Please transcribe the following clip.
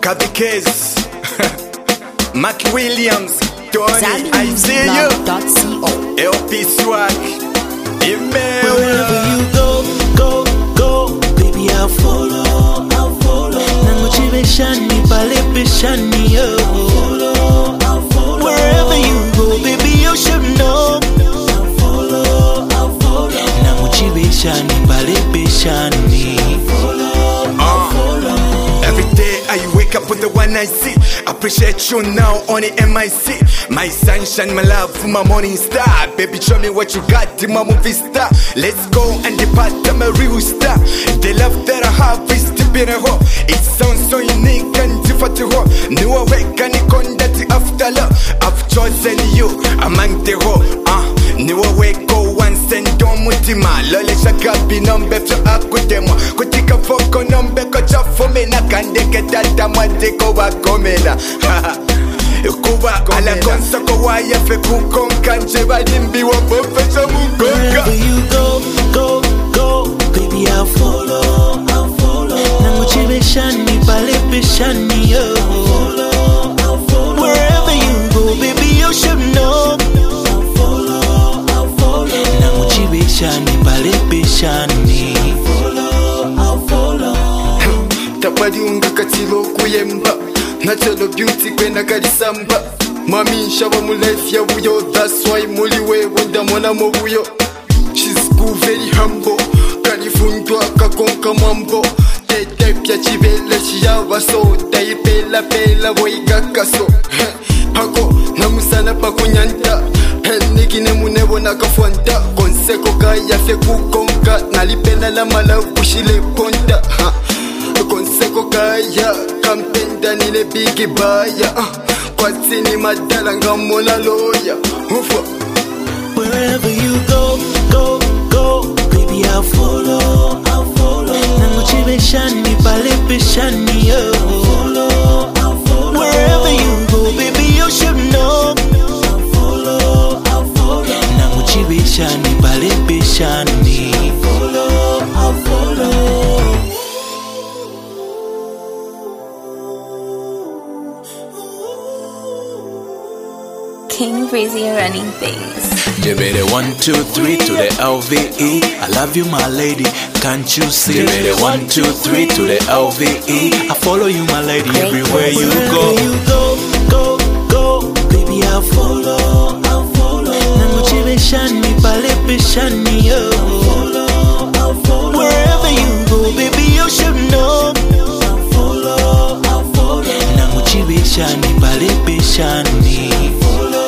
Kathy Case, Mac Williams, Tony, I see you. LP Swag, email. Wherever you go, baby I'll follow. Nangochibeshani palepeshani yo. Wherever you go, baby you should know. Nangochibeshani palepeshani. Every day I wake up with the one I see. Appreciate you now on the MIC. My sunshine, my love, my morning star. Baby, show me what you got, my movie star. Let's go and depart, I'm a real star. The love that I have is deep in a hole. It sounds so unique and different to her. New awakening, conduct after love. I've chosen you among the whole. New awake, go once and don't mutima. Lole shakabi nombe fyo akudemo. Kutika foko nombe kocha fomena. Kandeke tata mwandeko wakomena. Kuba ala konsa kwa ya fe kukonka. Njeba limbi wapofesha mukonka. Wherever you go, baby I'll follow. Nangochibeshani palepeshani yo. Wherever you go, baby you should know. Nangochibeshani palepeshani. Tabadi unga katilo kuyemba. Natural beauty kwena kalisamba. Mami shaba mulife ya buyo. That's why muliwe wenda mwana mobuyo. She's cool, very humble. Kalifundwa kakonka mambo. Tete pya chibele shiyaba so. Taipela pela boiga kaso. Hako namusana pakunyanta. Nikine munebo nakafwanta. Konseko kaya fe kukonka. Nalipena la mala kushile ponta. Konseko kaya kampenda nile bigi baya. Kwa zini madala ngamona loya. Wherever you go, baby I'll follow. Nangochibeshani palepeshani yo. Wherever you go, baby you should know. Nangochibeshani palepeshani. I'll follow. King Breezy running things. Give it a 1, 2, 3 to the LVE. I love you, my lady. Can't you see? Give it a 1, 2, 3 to the LVE. I follow you, my lady, everywhere you go. Wherever you go, baby I'll follow. Nangochibeshani palepeshani yo. Wherever you go, baby you should know. Nangochibeshani palepeshani.